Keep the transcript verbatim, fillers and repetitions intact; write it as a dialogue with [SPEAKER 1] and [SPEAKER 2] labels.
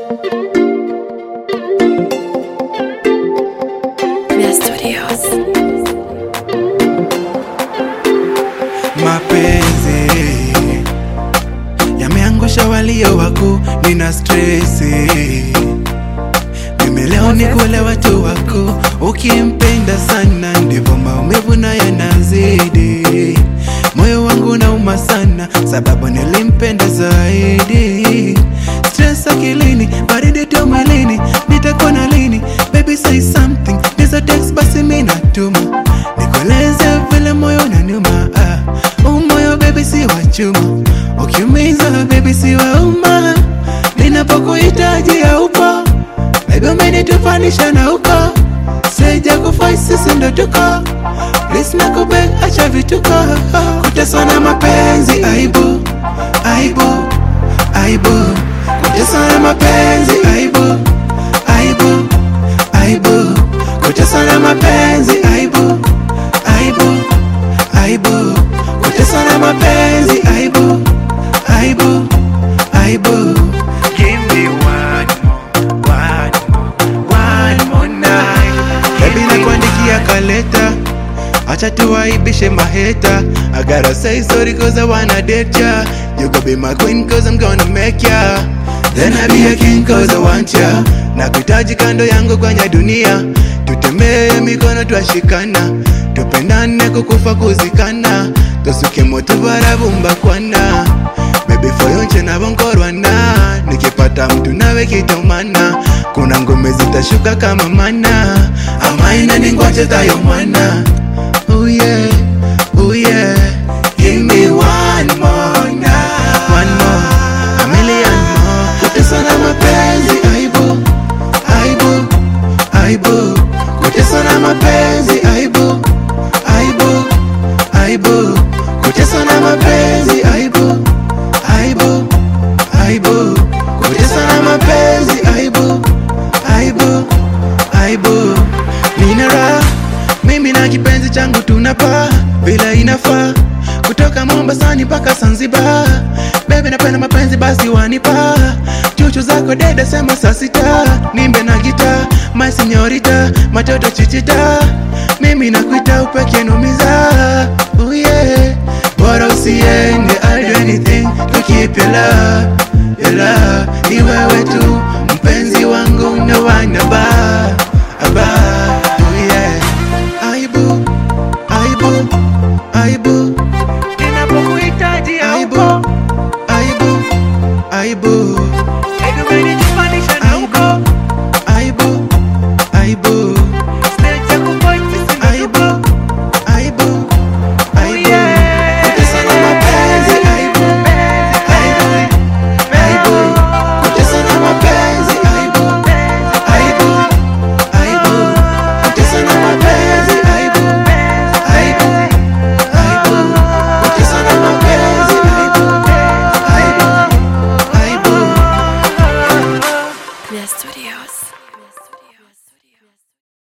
[SPEAKER 1] Mapenzi yameangusha walio wako, nina stress. Mimi leo ni kule watu wako, ukimpenda sana ndivyo maumivu na yanazidi. Moyo wangu nauma sana sababu nilimpenda zaidi. Stress akilini, baridi tu mwilini, nitakuona lini? Baby say something, nizo text basi mimi natuma, nikoleze vile moyo unaniuma. Ah, umoyo baby si wa chuma, ukiumiza baby si wa uma. Ninapokuhitaji haupo, baby umenitufanisha na uko. Sija kufai sisi ndo tuko, please nakubeg acha vituko. Kuteswa na mapenzi aibu, aibu, aibu. Kuteswa na mapenzi aibu, aibu, aibu. Kuteswa na mapenzi aibu, aibu, aibu. Kuteswa na mapenzi aibu, aibu, aibu. Give me one more, one more, one more night. Baby nakuandikia kaleta, acha tuwaibishe maheta. I gotta say sorry cause I wanna date ya. You gon' be my queen cause I'm gonna make ya. Then I be a king cause I want ya. Nakuhitaji kando yangu kwenye dunia, tutembee mikono twashikana, tupendane kukufa kuzikana, tusuke moto barabumba kwana. Baby for you nche na bonkorwana, nikipata mtu nawe kitomana, kuna ngome zitashuka kama mana, ama ina ningwache tayo mwana. Oh yeah, oh yeah. Give me one more night, one more, a million more. Kuteswa na mapenzi aibu, aibu, aibu. Kuteswa na mapenzi aibu, aibu, aibu. Kuteswa na mapenzi aibu, aibu, aibu. Kuteswa na mapenzi aibu, aibu, aibu. Nina raha mimi na kipenzi changu tunapa bila inafaa, kutoka Mombasani mpaka Zanzibar. Baby napenda mapenzi basi wanipa, chuchu zako dede sema saa sita, nimbe na gita, my señorita, matoto chichita. Mimi nakuita upeke numiza, oh yeah. Bora usiende, I'll do anything to keep your love, your love. Ni wewe tu